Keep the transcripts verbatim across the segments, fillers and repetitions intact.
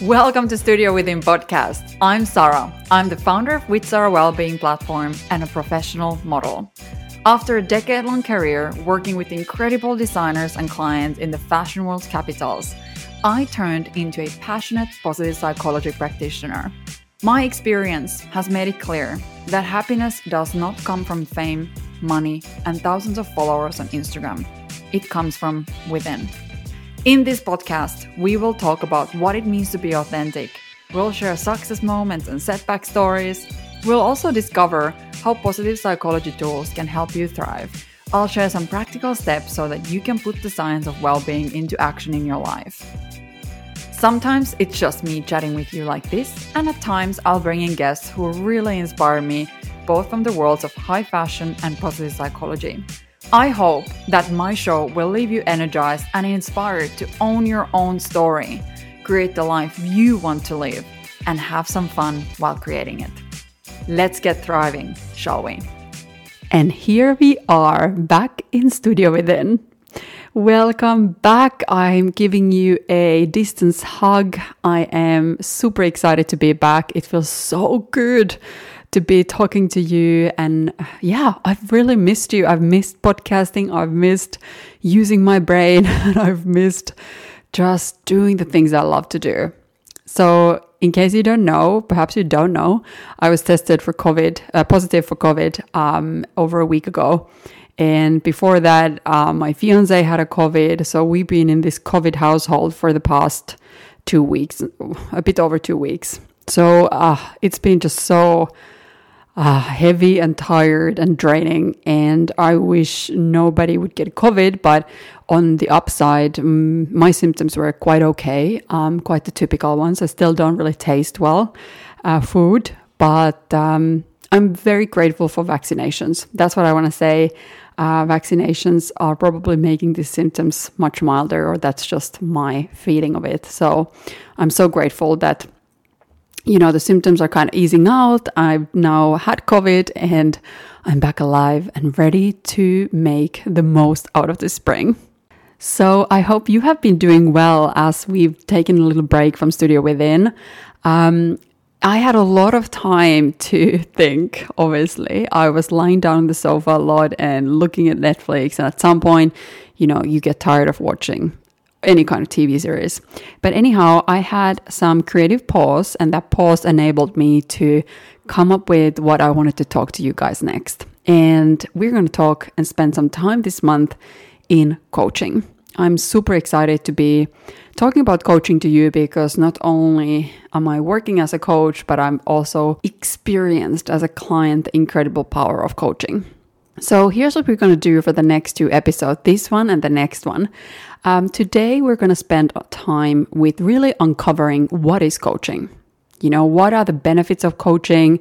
Welcome to Studio Within podcast. I'm Sarah. I'm the founder of With Sarah Wellbeing platform and a professional model. After a decade-long career working with incredible designers and clients in the fashion world's capitals, I turned into a passionate positive psychology practitioner. My experience has made it clear that happiness does not come from fame, money, and thousands of followers on Instagram. It comes from within. In this podcast, we will talk about what it means to be authentic. We'll share success moments and setback stories. We'll also discover how positive psychology tools can help you thrive. I'll share some practical steps so that you can put the science of well-being into action in your life. Sometimes it's just me chatting with you like this, and at times I'll bring in guests who really inspire me, both from the worlds of high fashion and positive psychology. I hope that my show will leave you energized and inspired to own your own story, create the life you want to live, and have some fun while creating it. Let's get thriving, shall we? And here we are, back in Studio Within. Welcome back. I'm giving you a distance hug. I am super excited to be back. It feels so good to be talking to you. And yeah, I've really missed you. I've missed podcasting. I've missed using my brain. And I've missed just doing the things I love to do. So in case you don't know, perhaps you don't know, I was tested for COVID, uh, positive for COVID um, over a week ago. And before that, uh, my fiance had a COVID. So we've been in this COVID household for the past two weeks, a bit over two weeks. So uh, it's been just so uh, heavy and tired and draining. And I wish nobody would get COVID. But on the upside, um, my symptoms were quite okay, um, quite the typical ones. I still don't really taste well, uh, food, but um, I'm very grateful for vaccinations. That's what I want to say. Uh, vaccinations are probably making these symptoms much milder, or that's just my feeling of it. So I'm so grateful that, you know, the symptoms are kind of easing out. I've now had COVID and I'm back alive and ready to make the most out of the spring. So I hope you have been doing well as we've taken a little break from Studio Within. Um, I had a lot of time to think, obviously. I was lying down on the sofa a lot and looking at Netflix. And at some point, you know, you get tired of watching any kind of T V series. But anyhow, I had some creative pause, and that pause enabled me to come up with what I wanted to talk to you guys next. And we're going to talk and spend some time this month in coaching. I'm super excited to be talking about coaching to you because not only am I working as a coach, but I'm also experienced as a client the incredible power of coaching. So here's what we're going to do for the next two episodes, this one and the next one. Um, today, we're going to spend time with really uncovering what is coaching. You know, what are the benefits of coaching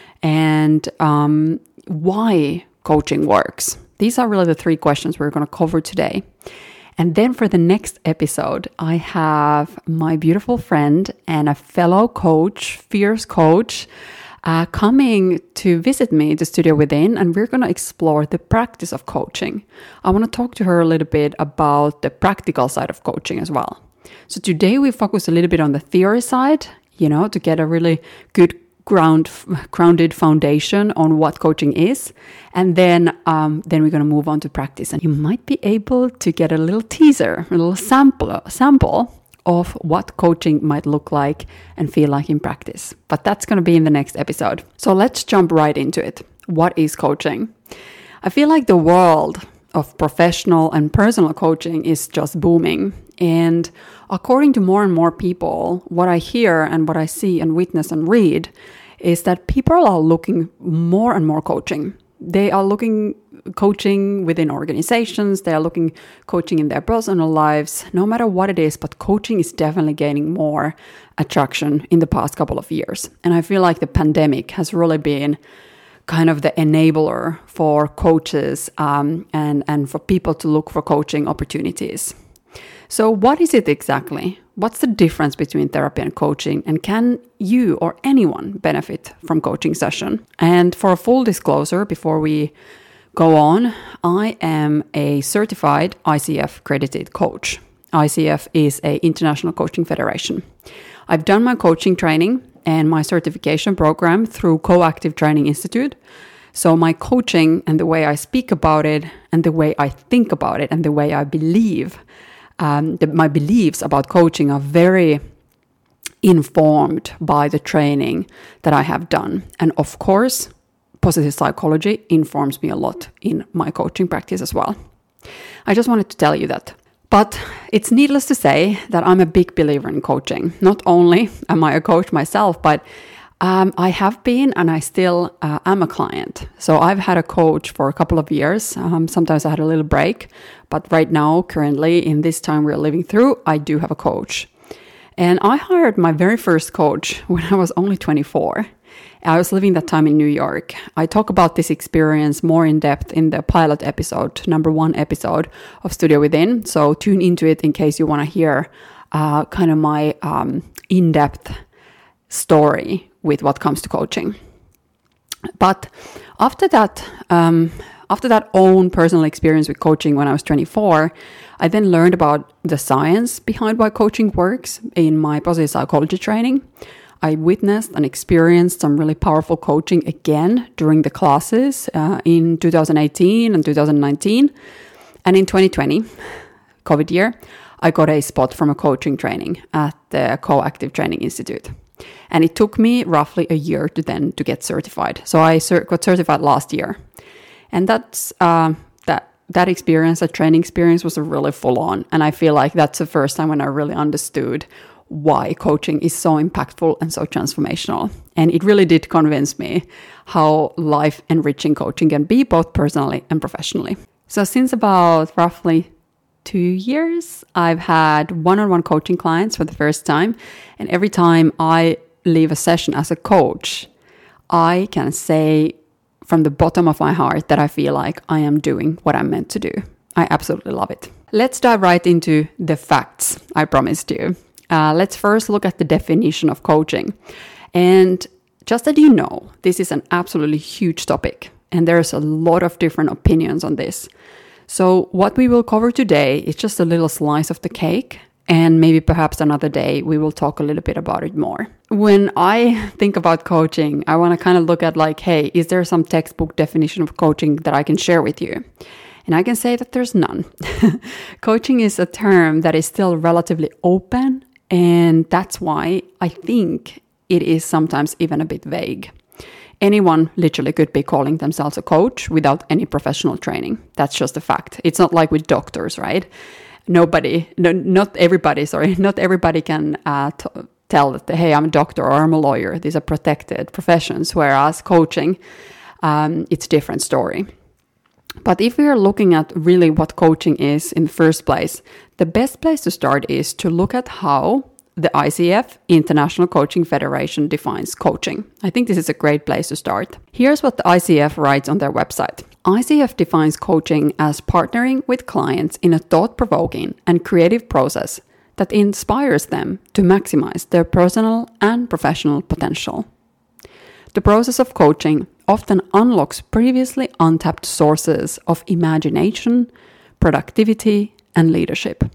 and um, why coaching works. These are really the three questions we're going to cover today. And then for the next episode, I have my beautiful friend and a fellow coach, fierce coach, uh, coming to visit me, the Studio Within, and we're going to explore the practice of coaching. I want to talk to her a little bit about the practical side of coaching as well. So today we focus a little bit on the theory side, you know, to get a really good ground grounded foundation on what coaching is, and then um, then we're going to move on to practice, and you might be able to get a little teaser, a little sample sample of what coaching might look like and feel like in practice. But that's going to be in the next episode. So let's jump right into it. What is coaching? I feel like the world of professional and personal coaching is just booming. And according to more and more people, what I hear and what I see and witness and read is that people are looking more and more coaching. They are looking coaching within organizations. They are looking coaching in their personal lives, no matter what it is. But coaching is definitely gaining more attraction in the past couple of years. And I feel like the pandemic has really been kind of the enabler for coaches um, and, and for people to look for coaching opportunities. So what is it exactly? What's the difference between therapy and coaching? And can you or anyone benefit from coaching session? And for a full disclosure, before we go on, I am a certified I C F accredited coach. I C F is an international coaching federation. I've done my coaching training and my certification program through Coactive Training Institute. So my coaching and the way I speak about it and the way I think about it and the way I believe, um, the, my beliefs about coaching are very informed by the training that I have done. And of course, positive psychology informs me a lot in my coaching practice as well. I just wanted to tell you that. But it's needless to say that I'm a big believer in coaching. Not only am I a coach myself, but um, I have been and I still uh, am a client. So I've had a coach for a couple of years. Um, sometimes I had a little break. But right now, currently, in this time we're living through, I do have a coach. And I hired my very first coach when I was only twenty-four. I was living that time in New York. I talk about this experience more in depth in the pilot episode, number one episode of Studio Within. So tune into it in case you want to hear uh, kind of my um, in-depth story with what comes to coaching. But after that, um, after that own personal experience with coaching when I was twenty-four, I then learned about the science behind why coaching works in my positive psychology training. I witnessed and experienced some really powerful coaching again during the classes uh, in two thousand eighteen and two thousand nineteen. And in twenty twenty, COVID year, I got a spot from a coaching training at the Coactive Training Institute. And it took me roughly a year to then to get certified. So I cer- got certified last year. And that's uh, that that experience, that training experience was really full on. And I feel like that's the first time when I really understood why coaching is so impactful and so transformational. And it really did convince me how life-enriching coaching can be, both personally and professionally. So since about roughly two years, I've had one-on-one coaching clients for the first time. And every time I leave a session as a coach, I can say from the bottom of my heart that I feel like I am doing what I'm meant to do. I absolutely love it. Let's dive right into the facts I promised you. Uh, let's first look at the definition of coaching. And just that you know, this is an absolutely huge topic, and there's a lot of different opinions on this. So what we will cover today is just a little slice of the cake, and maybe perhaps another day we will talk a little bit about it more. When I think about coaching, I want to kind of look at like, hey, is there some textbook definition of coaching that I can share with you? And I can say that there's none. Coaching is a term that is still relatively open, and that's why I think it is sometimes even a bit vague. Anyone literally could be calling themselves a coach without any professional training. That's just a fact. It's not like with doctors, right? Nobody, no, not everybody, sorry, not everybody can uh, t- tell that, hey, I'm a doctor or I'm a lawyer. These are protected professions, whereas coaching, um, it's a different story. But if we are looking at really what coaching is in the first place, the best place to start is to look at how the I C F, International Coaching Federation, defines coaching. I think this is a great place to start. Here's what the I C F writes on their website. I C F defines coaching as partnering with clients in a thought-provoking and creative process that inspires them to maximize their personal and professional potential. The process of coaching often unlocks previously untapped sources of imagination, productivity, and leadership.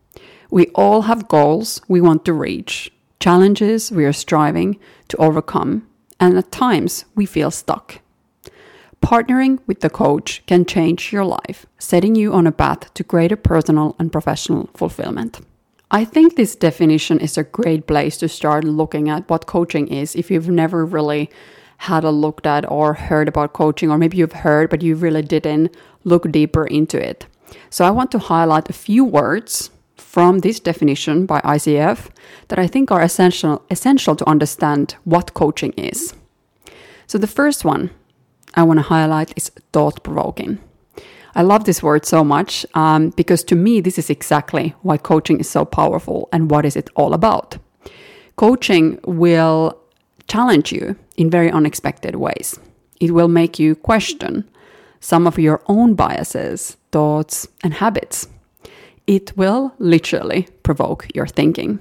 We all have goals we want to reach, challenges we are striving to overcome, and at times we feel stuck. Partnering with the coach can change your life, setting you on a path to greater personal and professional fulfillment. I think this definition is a great place to start looking at what coaching is if you've never really had a look at or heard about coaching, or maybe you've heard but you really didn't look deeper into it. So I want to highlight a few words from this definition by I C F that I think are essential essential to understand what coaching is. So the first one I want to highlight is thought-provoking. I love this word so much um, because to me this is exactly why coaching is so powerful and what is it all about. Coaching will challenge you in very unexpected ways. It will make you question some of your own biases, thoughts, and habits. It will literally provoke your thinking.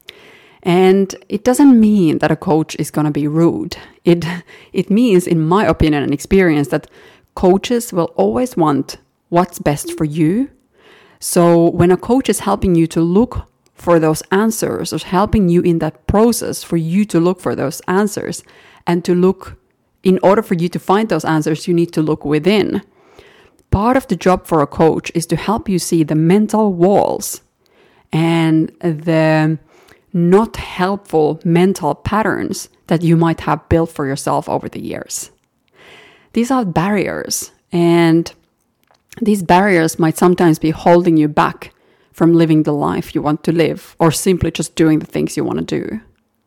And it doesn't mean that a coach is going to be rude. It, it means, in my opinion and experience, that coaches will always want what's best for you. So when a coach is helping you to look for those answers, or helping you in that process for you to look for those answers. And to look, in order for you to find those answers, you need to look within. Part of the job for a coach is to help you see the mental walls and the not helpful mental patterns that you might have built for yourself over the years. These are barriers, and these barriers might sometimes be holding you back from living the life you want to live, or simply just doing the things you want to do.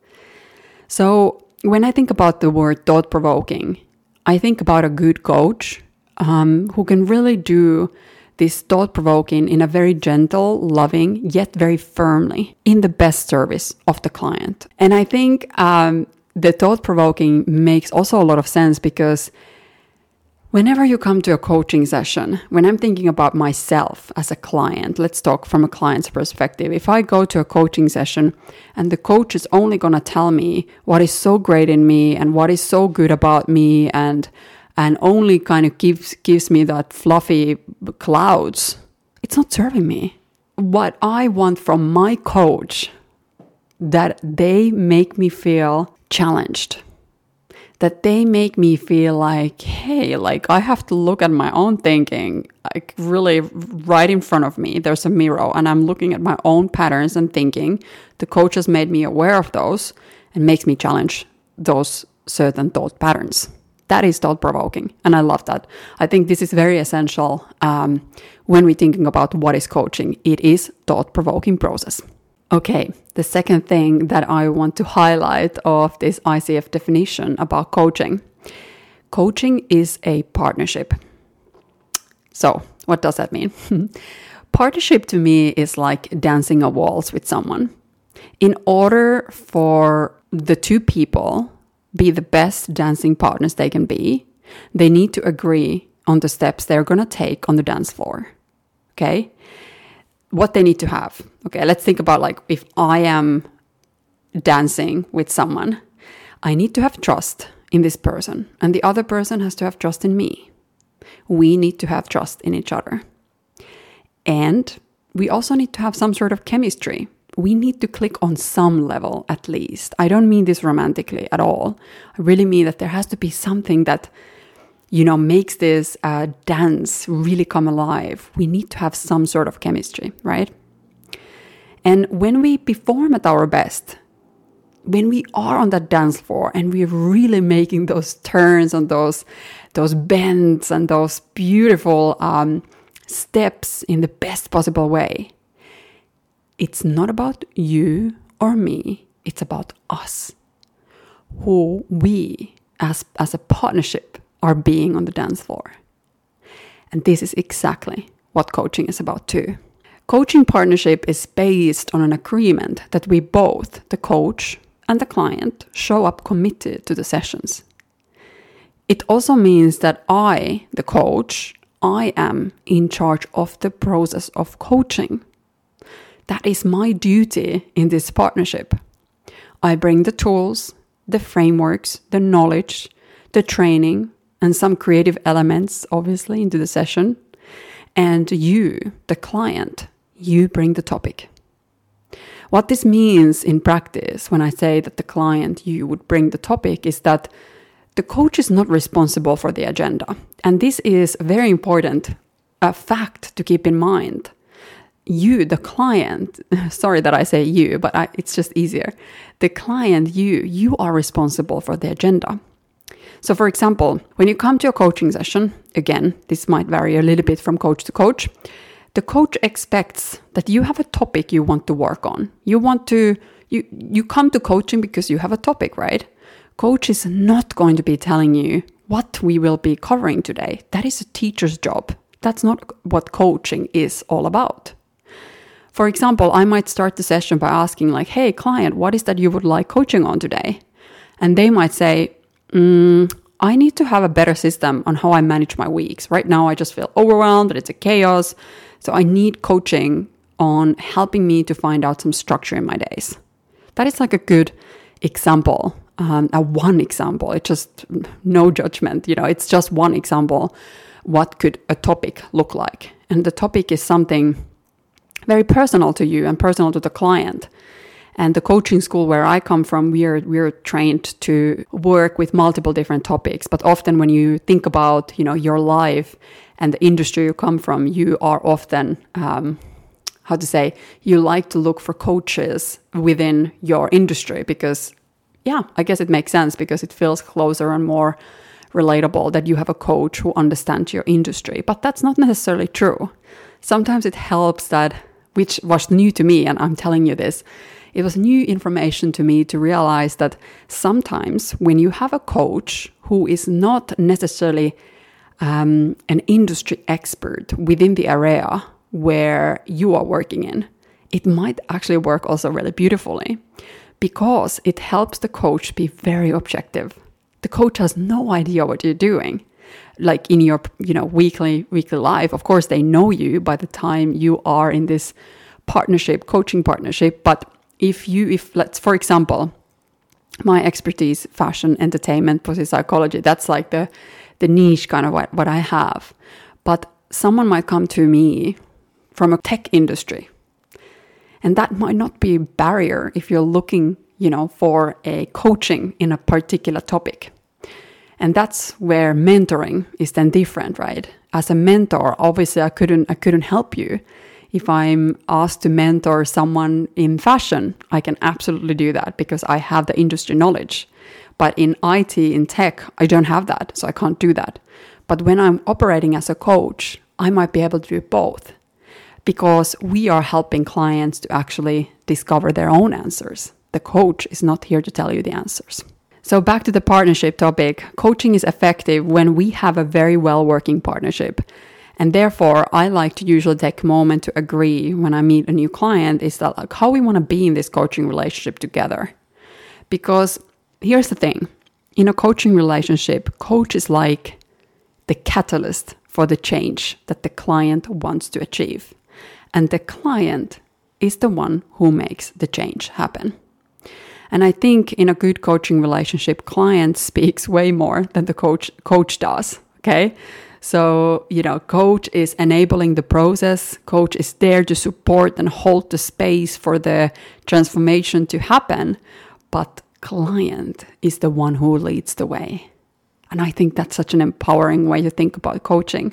So when I think about the word thought-provoking, I think about a good coach um, who can really do this thought-provoking in a very gentle, loving, yet very firmly, in the best service of the client. And I think um, the thought-provoking makes also a lot of sense because whenever you come to a coaching session, when I'm thinking about myself as a client, let's talk from a client's perspective. If I go to a coaching session and the coach is only going to tell me what is so great in me and what is so good about me and and only kind of gives gives me that fluffy clouds, it's not serving me. What I want from my coach, that they make me feel challenged. That they make me feel like, hey, like I have to look at my own thinking, like really right in front of me. There's a mirror and I'm looking at my own patterns and thinking. The coach has made me aware of those and makes me challenge those certain thought patterns. That is thought-provoking, and I love that. I think this is very essential um, when we're thinking about what is coaching. It is thought-provoking process. Okay, the second thing that I want to highlight of this I C F definition about coaching. Coaching is a partnership. So, what does that mean? Partnership to me is like dancing a waltz with someone. In order for the two people be the best dancing partners they can be, they need to agree on the steps they're going to take on the dance floor. Okay? What they need to have. Okay, let's think about like if I am dancing with someone, I need to have trust in this person and the other person has to have trust in me. We need to have trust in each other. And we also need to have some sort of chemistry. We need to click on some level at least. I don't mean this romantically at all. I really mean that there has to be something that, you know, makes this uh, dance really come alive. We need to have some sort of chemistry, right? And when we perform at our best, when we are on that dance floor and we're really making those turns and those, those bends and those beautiful um, steps in the best possible way, it's not about you or me. It's about us, who we as, as a partnership are being on the dance floor. And this is exactly what coaching is about too. Coaching partnership is based on an agreement that we both, the coach and the client, show up committed to the sessions. It also means that I, the coach, I am in charge of the process of coaching. That is my duty in this partnership. I bring the tools, the frameworks, the knowledge, the training, and some creative elements, obviously, into the session. And you, the client, you bring the topic. What this means in practice, when I say that the client, you would bring the topic, is that the coach is not responsible for the agenda. And this is a very important uh, fact to keep in mind. You, the client, sorry that I say you, but I, it's just easier. The client, you, you are responsible for the agenda. So for example, when you come to a coaching session, again, this might vary a little bit from coach to coach, the coach expects that you have a topic you want to work on. You want to, you, you come to coaching because you have a topic, right? Coach is not going to be telling you what we will be covering today. That is a teacher's job. That's not what coaching is all about. For example, I might start the session by asking like, hey, client, what is that you would like coaching on today? And they might say, mm, I need to have a better system on how I manage my weeks. Right now, I just feel overwhelmed, that it's a chaos. So I need coaching on helping me to find out some structure in my days. That is like a good example, um, a one example. It's just no judgment, you know, it's just one example. What could a topic look like? And the topic is something very personal to you and personal to the client. And the coaching school where I come from, we are we're trained to work with multiple different topics. But often when you think about, you know, your life and the industry you come from, you are often, um, how to say, you like to look for coaches within your industry because, yeah, I guess it makes sense because it feels closer and more relatable that you have a coach who understands your industry. But that's not necessarily true. Sometimes it helps that, which was new to me, and I'm telling you this, it was new information to me to realize that sometimes when you have a coach who is not necessarily um, an industry expert within the area where you are working in, it might actually work also really beautifully because it helps the coach be very objective. The coach has no idea what you're doing. Like in your, you know, weekly weekly life, of course, they know you by the time you are in this partnership, coaching partnership, but If you, if let's, for example, my expertise, fashion, entertainment, positive psychology, that's like the, the niche kind of what, what I have. But someone might come to me from a tech industry. And that might not be a barrier if you're looking, you know, for a coaching in a particular topic. And that's where mentoring is then different, right? As a mentor, obviously I couldn't, I couldn't help you. If I'm asked to mentor someone in fashion, I can absolutely do that because I have the industry knowledge. But in I T, in tech, I don't have that, so I can't do that. But when I'm operating as a coach, I might be able to do both because we are helping clients to actually discover their own answers. The coach is not here to tell you the answers. So back to the partnership topic, coaching is effective when we have a very well-working partnership. And therefore, I like to usually take a moment to agree when I meet a new client is that like how we want to be in this coaching relationship together. Because here's the thing, in a coaching relationship, coach is like the catalyst for the change that the client wants to achieve. And the client is the one who makes the change happen. And I think in a good coaching relationship, client speaks way more than the coach coach does, okay? So, you know, coach is enabling the process. Coach is there to support and hold the space for the transformation to happen. But client is the one who leads the way. And I think that's such an empowering way to think about coaching.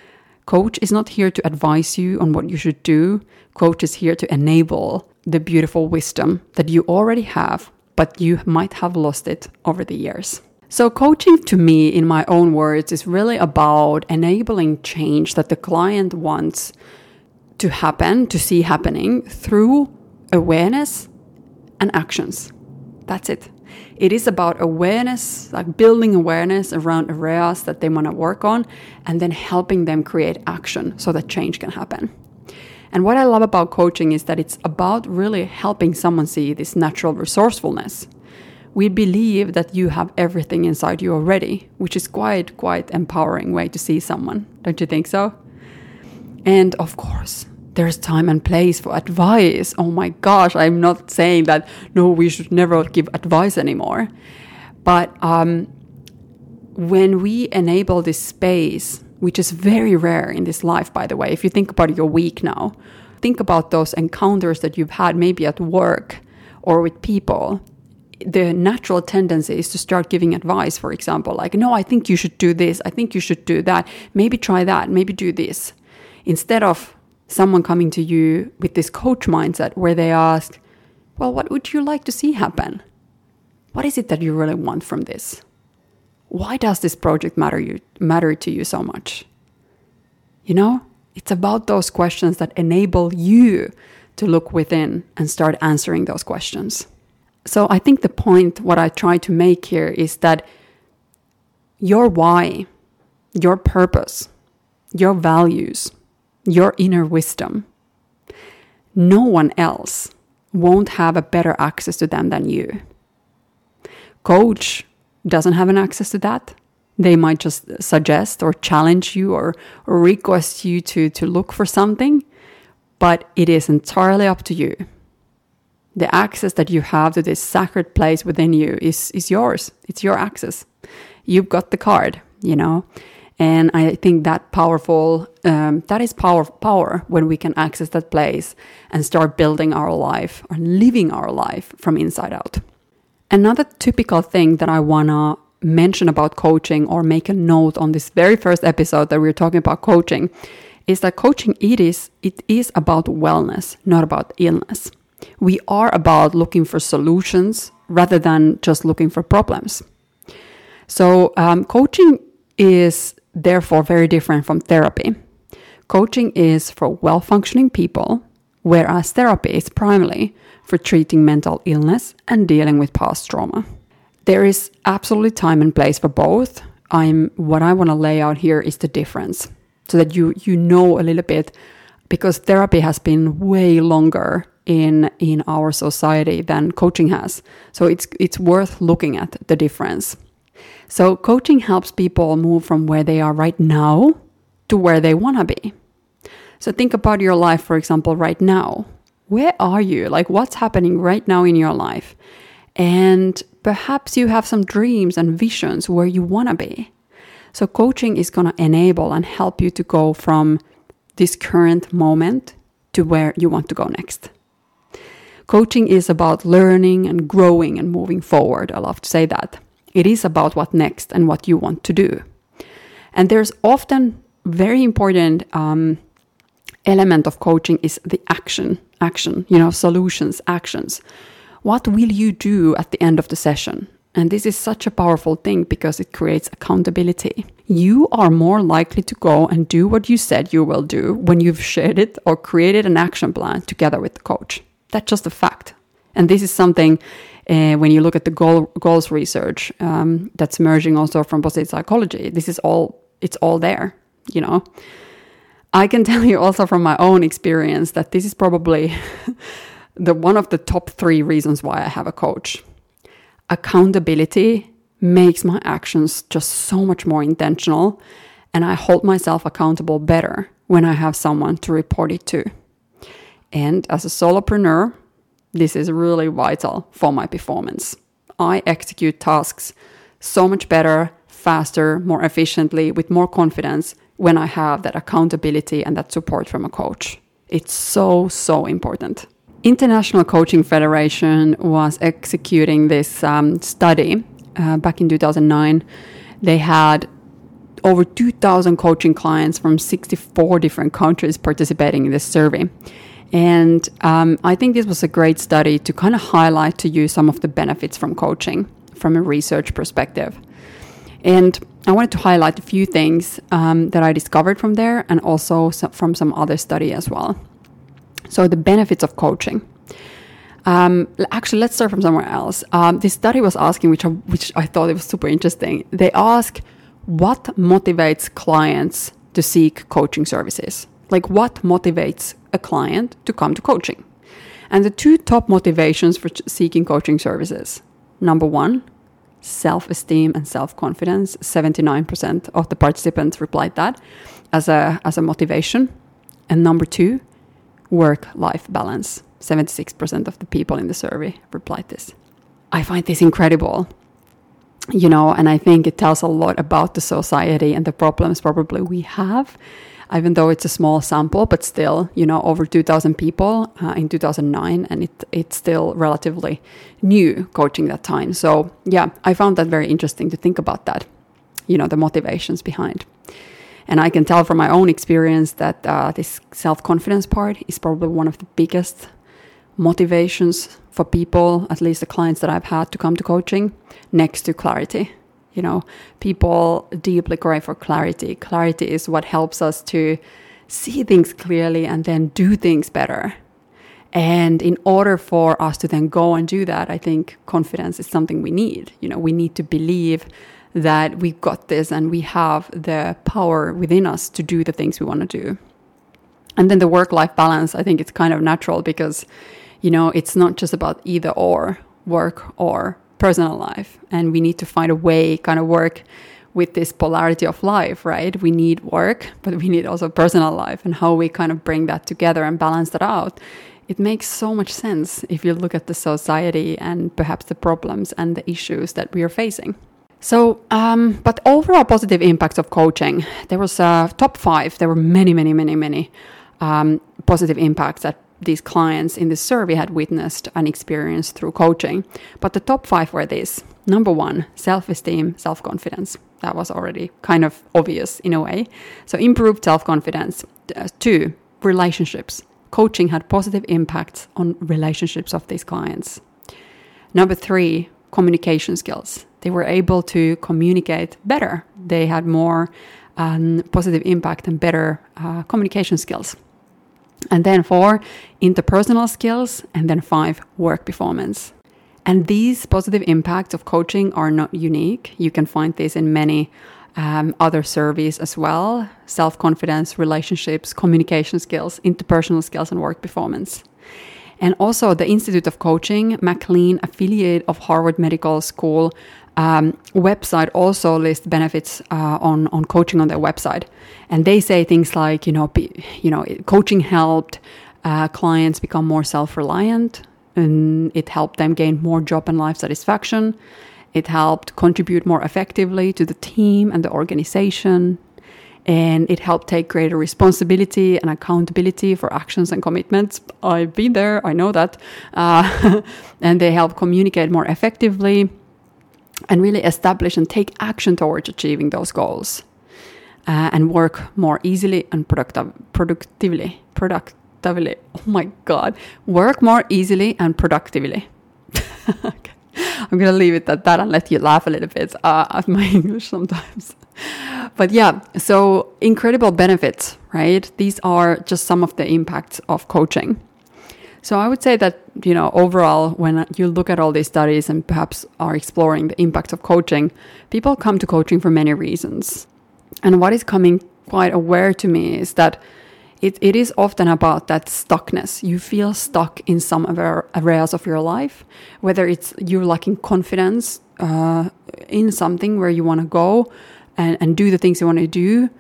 Coach is not here to advise you on what you should do. Coach is here to enable the beautiful wisdom that you already have, but you might have lost it over the years. So coaching to me, in my own words, is really about enabling change that the client wants to happen, to see happening through awareness and actions. That's it. It is about awareness, like building awareness around areas that they want to work on and then helping them create action so that change can happen. And what I love about coaching is that it's about really helping someone see this natural resourcefulness. We believe that you have everything inside you already, which is quite, quite empowering way to see someone. Don't you think so? And of course, there's time and place for advice. Oh my gosh, I'm not saying that, no, we should never give advice anymore. But um, when we enable this space, which is very rare in this life, by the way, if you think about your week now, think about those encounters that you've had maybe at work or with people. The natural tendency is to start giving advice, for example, like, no, I think you should do this. I think you should do that. Maybe try that. Maybe do this. Instead of someone coming to you with this coach mindset where they ask, well, what would you like to see happen? What is it that you really want from this? Why does this project matter you matter to you so much? You know, it's about those questions that enable you to look within and start answering those questions. So I think the point, what I try to make here is that your why, your purpose, your values, your inner wisdom, no one else won't have a better access to them than you. Coach doesn't have an access to that. They might just suggest or challenge you or, or request you to, to look for something, but it is entirely up to you. The access that you have to this sacred place within you is, is yours. It's your access. You've got the card, you know. And I think that powerful um, that is power, power when we can access that place and start building our life or living our life from inside out. Another typical thing that I want to mention about coaching or make a note on this very first episode that we're talking about coaching is that coaching it is it is about wellness, not about illness. We are about looking for solutions rather than just looking for problems. So um, coaching is therefore very different from therapy. Coaching is for well-functioning people, whereas therapy is primarily for treating mental illness and dealing with past trauma. There is absolutely time and place for both. I'm what I want to lay out here is the difference, so that you you know a little bit, because therapy has been way longer in in our society than coaching has. So it's it's worth looking at the difference. So coaching helps people move from where they are right now to where they want to be. So think about your life, for example, right now. Where are you? Like, what's happening right now in your life? And perhaps you have some dreams and visions where you want to be. So coaching is going to enable and help you to go from this current moment to where you want to go next. Coaching is about learning and growing and moving forward. I love to say that. It is about what next and what you want to do. And there's often very important um, element of coaching is the action, action, you know, solutions, actions. What will you do at the end of the session? And this is such a powerful thing because it creates accountability. You are more likely to go and do what you said you will do when you've shared it or created an action plan together with the coach. That's just a fact. And this is something uh, when you look at the goal, goals research um, that's emerging also from positive psychology. This is all, it's all there, you know. I can tell you also from my own experience that this is probably the one of the top three reasons why I have a coach. Accountability makes my actions just so much more intentional, and I hold myself accountable better when I have someone to report it to. And as a solopreneur, this is really vital for my performance. I execute tasks so much better, faster, more efficiently, with more confidence when I have that accountability and that support from a coach. It's so, so important. International Coaching Federation was executing this um, study uh, back in two thousand nine. They had over two thousand coaching clients from sixty-four different countries participating in this survey. And um, I think this was a great study to kind of highlight to you some of the benefits from coaching from a research perspective. And I wanted to highlight a few things um, that I discovered from there and also some, from some other study as well. So the benefits of coaching. Um, actually, let's start from somewhere else. Um, this study was asking, which I, which I thought it was super interesting. They ask what motivates clients to seek coaching services. Like what motivates a client to come to coaching? And the two top motivations for seeking coaching services. Number one, self-esteem and self-confidence. seventy-nine percent of the participants replied that as a as a motivation. And number two, work-life balance. seventy-six percent of the people in the survey replied this. I find this incredible, you know, and I think it tells a lot about the society and the problems probably we have, even though it's a small sample, but still, you know, over two thousand people uh, in two thousand nine, and it it's still relatively new coaching that time. So yeah, I found that very interesting to think about that, you know, the motivations behind. And I can tell from my own experience that uh, this self-confidence part is probably one of the biggest motivations for people, at least the clients that I've had to come to coaching, next to clarity. You know, people deeply crave for clarity. Clarity is what helps us to see things clearly and then do things better. And in order for us to then go and do that, I think confidence is something we need. You know, we need to believe that we've got this and we have the power within us to do the things we want to do. And then the work-life balance, I think it's kind of natural because, you know, it's not just about either or, work or personal life. And we need to find a way, kind of work with this polarity of life, right? We need work, but we need also personal life, and how we kind of bring that together and balance that out. It makes so much sense if you look at the society and perhaps the problems and the issues that we are facing. So, um, but overall positive impacts of coaching, there was a top five. There were many, many, many, many um, positive impacts that these clients in this survey had witnessed and experienced through coaching. But the top five were these. Number one, self-esteem, self-confidence. That was already kind of obvious in a way. So improved self-confidence. Uh, two, relationships. Coaching had positive impacts on relationships of these clients. Number three, communication skills. They were able to communicate better. They had more um, positive impact and better uh, communication skills. And then four, interpersonal skills. And then five, work performance. And these positive impacts of coaching are not unique. You can find this in many um, other surveys as well. Self-confidence, relationships, communication skills, interpersonal skills, and work performance. And also the Institute of Coaching, McLean affiliate of Harvard Medical School um, website also lists benefits uh, on, on coaching on their website. And they say things like, you know, be, you know, coaching helped uh, clients become more self-reliant, and it helped them gain more job and life satisfaction. It helped contribute more effectively to the team and the organization. And it helped take greater responsibility and accountability for actions and commitments. I've been there, I know that. Uh, and they help communicate more effectively and really establish and take action towards achieving those goals. Uh, and work more easily and productive, productively. Productively. Oh my God. Work more easily and productively. Okay. I'm going to leave it at that and let you laugh a little bit uh, at my English sometimes. But yeah, so incredible benefits, right? These are just some of the impacts of coaching. So I would say that, you know, overall, when you look at all these studies and perhaps are exploring the impacts of coaching, people come to coaching for many reasons. And what is coming quite aware to me is that it, it is often about that stuckness. You feel stuck in some areas of your life, whether it's you're lacking confidence uh, in something where you want to go and, and do the things you want to do,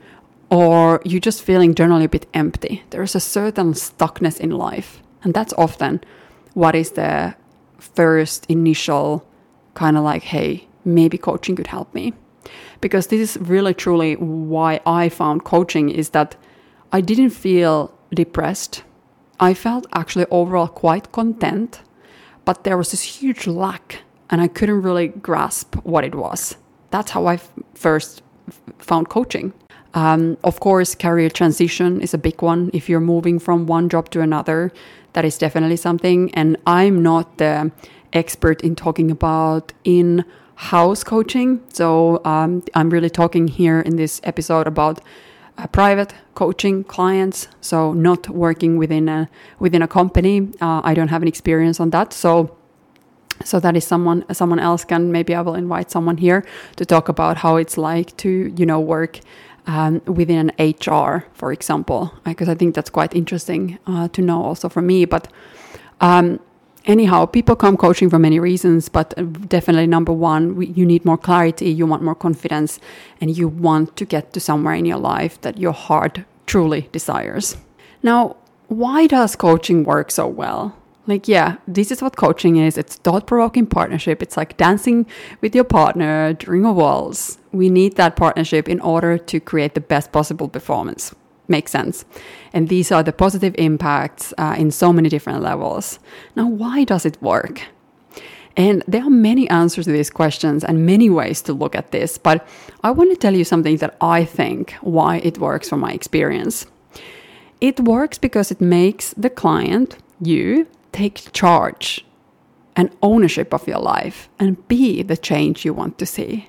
or you're just feeling generally a bit empty. There's a certain stuckness in life. And that's often what is the first initial kind of like, hey, maybe coaching could help me. Because this is really truly why I found coaching, is that I didn't feel depressed. I felt actually overall quite content, but there was this huge lack and I couldn't really grasp what it was. That's how I f- first f- found coaching. Um, of course, career transition is a big one. If you're moving from one job to another, that is definitely something. And I'm not the expert in talking about in-house coaching. So um, I'm really talking here in this episode about uh, private coaching clients. So not working within a within a company. Uh, I don't have an experience on that. So so that is someone someone else can, maybe I will invite someone here to talk about how it's like to, you know, work Um, within an H R, for example, because I think that's quite interesting uh, to know also for me. But um, anyhow, people come coaching for many reasons, but definitely number one, we, you need more clarity, you want more confidence, and you want to get to somewhere in your life that your heart truly desires. Now, why does coaching work so well? Like, yeah, this is what coaching is. It's thought-provoking partnership. It's like dancing with your partner during a waltz. We need that partnership in order to create the best possible performance. Makes sense. And these are the positive impacts uh, in so many different levels. Now, why does it work? And there are many answers to these questions and many ways to look at this. But I want to tell you something that I think why it works from my experience. It works because it makes the client, you, take charge and ownership of your life and be the change you want to see.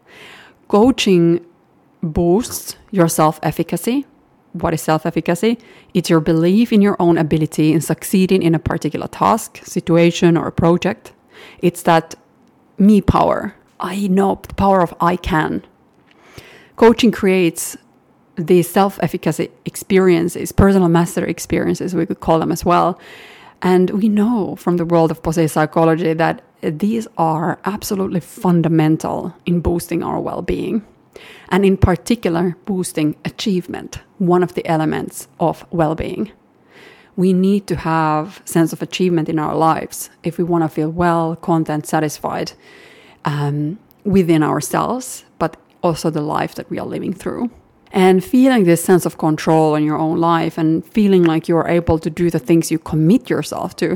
Coaching boosts your self-efficacy. What is self-efficacy? It's your belief in your own ability in succeeding in a particular task, situation, or a project. It's that me power. I know the power of I can. Coaching creates these self-efficacy experiences, personal mastery experiences, we could call them as well. And we know from the world of positive psychology that these are absolutely fundamental in boosting our well-being. And in particular, boosting achievement, one of the elements of well-being. We need to have sense of achievement in our lives if we want to feel well, content, satisfied. Um, within ourselves, but also the life that we are living through. And feeling this sense of control in your own life and feeling like you're able to do the things you commit yourself to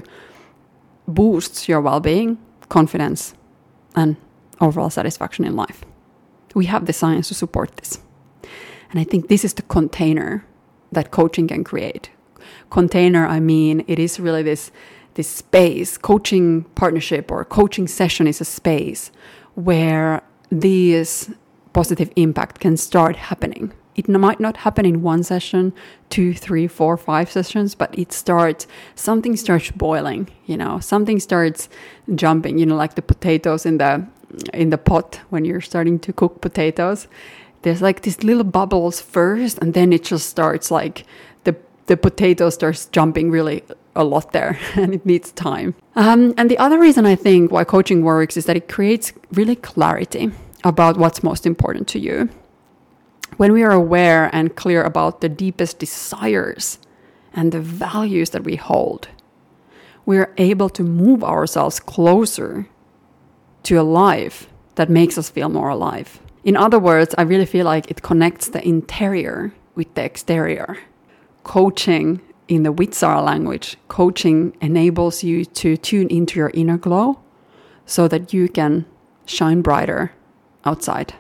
boosts your well-being, confidence, and overall satisfaction in life. We have the science to support this. And I think this is the container that coaching can create. Container, I mean, it is really this, this space. Coaching partnership or coaching session is a space where these positive impact can start happening. It might not happen in one session, two, three, four, five sessions, but it starts, something starts boiling, you know, something starts jumping, you know, like the potatoes in the in the pot when you're starting to cook potatoes. There's like these little bubbles first, and then it just starts like the, the potato starts jumping really a lot there, and it needs time. Um, and the other reason I think why coaching works is that it creates really clarity about what's most important to you. When we are aware and clear about the deepest desires and the values that we hold, we are able to move ourselves closer to a life that makes us feel more alive. In other words, I really feel like it connects the interior with the exterior. Coaching, in the Vitsara language, coaching enables you to tune into your inner glow so that you can shine brighter outside.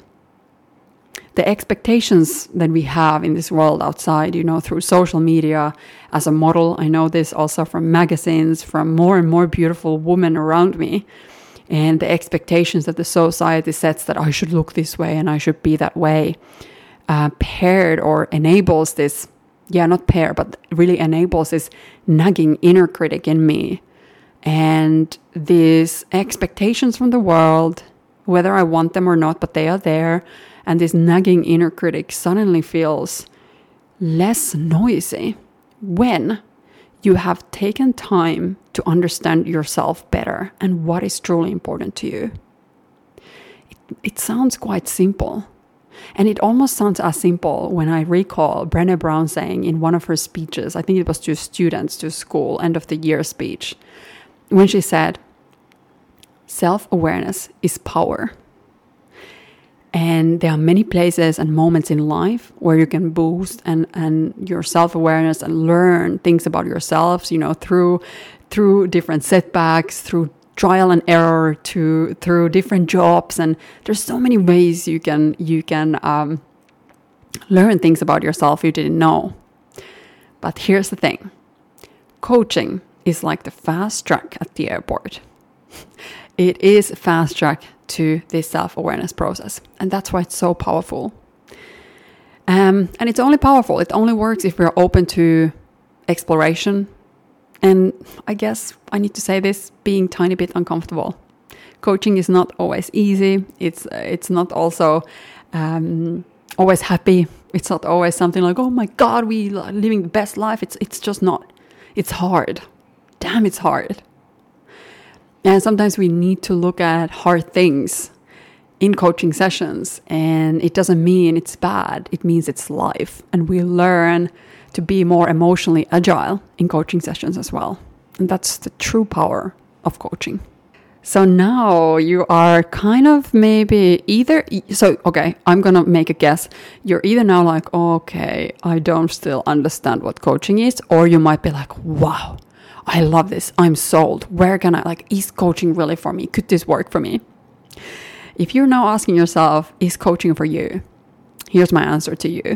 The expectations that we have in this world outside, you know, through social media as a model, I know this also from magazines, from more and more beautiful women around me, and the expectations that the society sets that I should look this way and I should be that way, uh, paired or enables this, yeah, not pair, but really enables this nagging inner critic in me. And these expectations from the world, whether I want them or not, but they are there. And this nagging inner critic suddenly feels less noisy when you have taken time to understand yourself better and what is truly important to you. It, it sounds quite simple. And it almost sounds as simple when I recall Brené Brown saying in one of her speeches, I think it was to students, to school, end of the year speech, when she said, self-awareness is power. And there are many places and moments in life where you can boost and, and your self-awareness and learn things about yourselves, you know, through through different setbacks, through trial and error, to through different jobs. And there's so many ways you can you can um, learn things about yourself you didn't know. But here's the thing. Coaching is like the fast track at the airport. It is a fast track to this self-awareness process. And that's why it's so powerful. Um, and it's only powerful. It only works if we're open to exploration. And I guess I need to say this, being a tiny bit uncomfortable. Coaching is not always easy. It's it's not also um, always happy. It's not always something like, oh my God, we are living the best life. It's it's just not. It's hard. Damn, it's hard. And sometimes we need to look at hard things in coaching sessions. And it doesn't mean it's bad. It means it's life. And we learn to be more emotionally agile in coaching sessions as well. And that's the true power of coaching. So now you are kind of maybe either... So, okay, I'm going to make a guess. You're either now like, okay, I don't still understand what coaching is. Or you might be like, wow, I love this. I'm sold. Where can I, like, is coaching really for me? Could this work for me? If you're now asking yourself, is coaching for you? Here's my answer to you.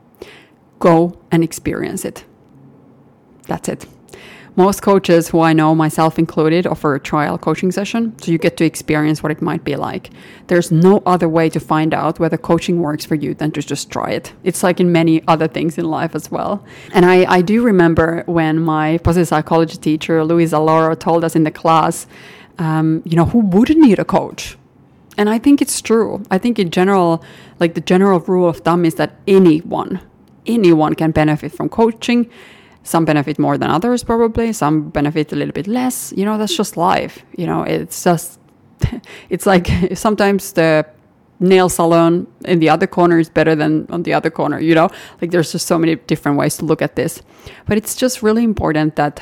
Go and experience it. That's it. Most coaches who I know, myself included, offer a trial coaching session, so you get to experience what it might be like. There's no other way to find out whether coaching works for you than to just try it. It's like in many other things in life as well. And I, I do remember when my positive psychology teacher, Luisa Loro, told us in the class, um, you know, who wouldn't need a coach? And I think it's true. I think in general, like the general rule of thumb is that anyone, anyone can benefit from coaching. Some benefit more than others, probably. Some benefit a little bit less. You know, that's just life. You know, it's just, it's like sometimes the nail salon in the other corner is better than on the other corner, you know? Like there's just so many different ways to look at this. But it's just really important that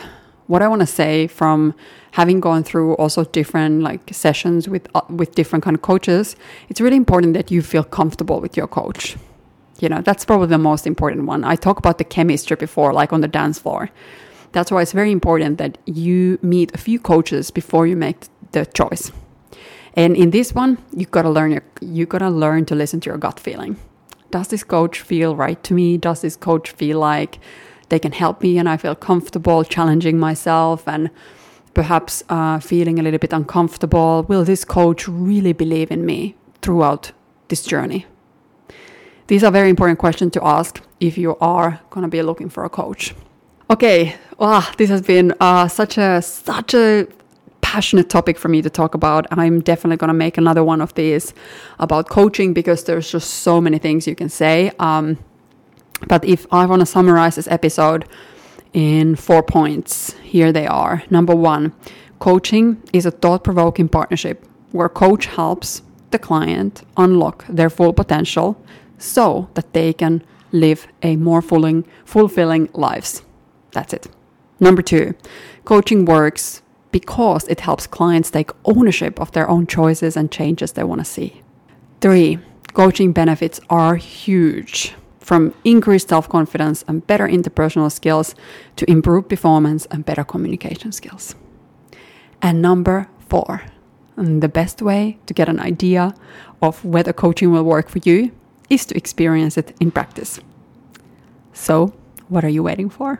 what I want to say from having gone through also different like sessions with uh, with different kind of coaches, it's really important that you feel comfortable with your coach. You know, that's probably the most important one. I talked about the chemistry before, like on the dance floor. That's why it's very important that you meet a few coaches before you make the choice. And in this one, you gotta learn your, you gotta learn to listen to your gut feeling. Does this coach feel right to me? Does this coach feel like they can help me and I feel comfortable challenging myself and perhaps uh, feeling a little bit uncomfortable? Will this coach really believe in me throughout this journey? These are very important questions to ask if you are going to be looking for a coach. Okay, wow, this has been uh, such a such a passionate topic for me to talk about. I'm definitely going to make another one of these about coaching because there's just so many things you can say. Um, but if I want to summarize this episode in four points, here they are. Number one, coaching is a thought-provoking partnership where coach helps the client unlock their full potential so that they can live a more fulfilling, fulfilling lives. That's it. Number two, coaching works because it helps clients take ownership of their own choices and changes they want to see. Three, coaching benefits are huge, from increased self-confidence and better interpersonal skills to improved performance and better communication skills. And number four, the best way to get an idea of whether coaching will work for you is to experience it in practice. So, what are you waiting for?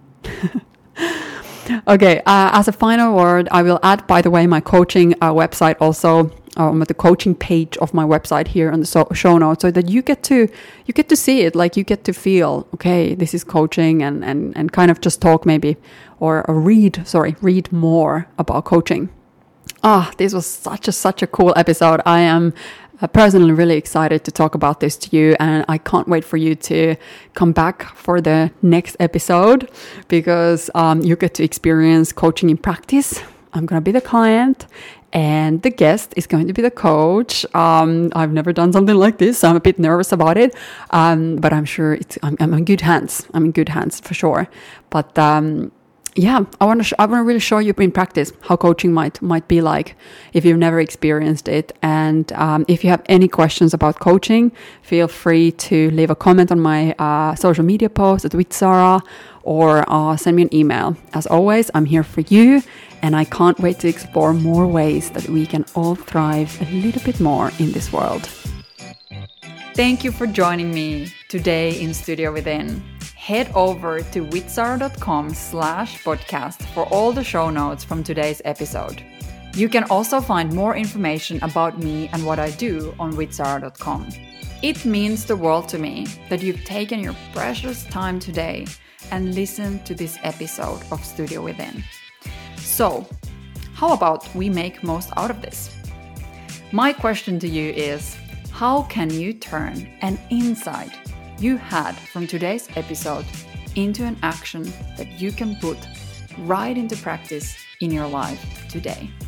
Okay, uh, as a final word, I will add, by the way, my coaching uh, website also, um, the coaching page of my website here on the so- show notes, so that you get to you get to see it, like you get to feel, okay, this is coaching, and and and kind of just talk maybe or, or read, sorry, read more about coaching. Ah, oh, this was such a such a cool episode. I am Uh, personally really excited to talk about this to you, and I can't wait for you to come back for the next episode because um, you get to experience coaching in practice. I'm going to be the client and the guest is going to be the coach. Um, I've never done something like this, so I'm a bit nervous about it, um, but I'm sure it's, I'm, I'm in good hands. I'm in good hands for sure. But um, yeah, I want to. Sh- I want to really show you in practice how coaching might might be like if you've never experienced it. And um, if you have any questions about coaching, feel free to leave a comment on my uh, social media post at with Sara, or uh, send me an email. As always, I'm here for you, and I can't wait to explore more ways that we can all thrive a little bit more in this world. Thank you for joining me today in Studio Within. Head over to witsara.com slash podcast for all the show notes from today's episode. You can also find more information about me and what I do on witsara dot com. It means the world to me that you've taken your precious time today and listened to this episode of Studio Within. So, how about we make most out of this? My question to you is, how can you turn an insight you had from today's episode into an action that you can put right into practice in your life today?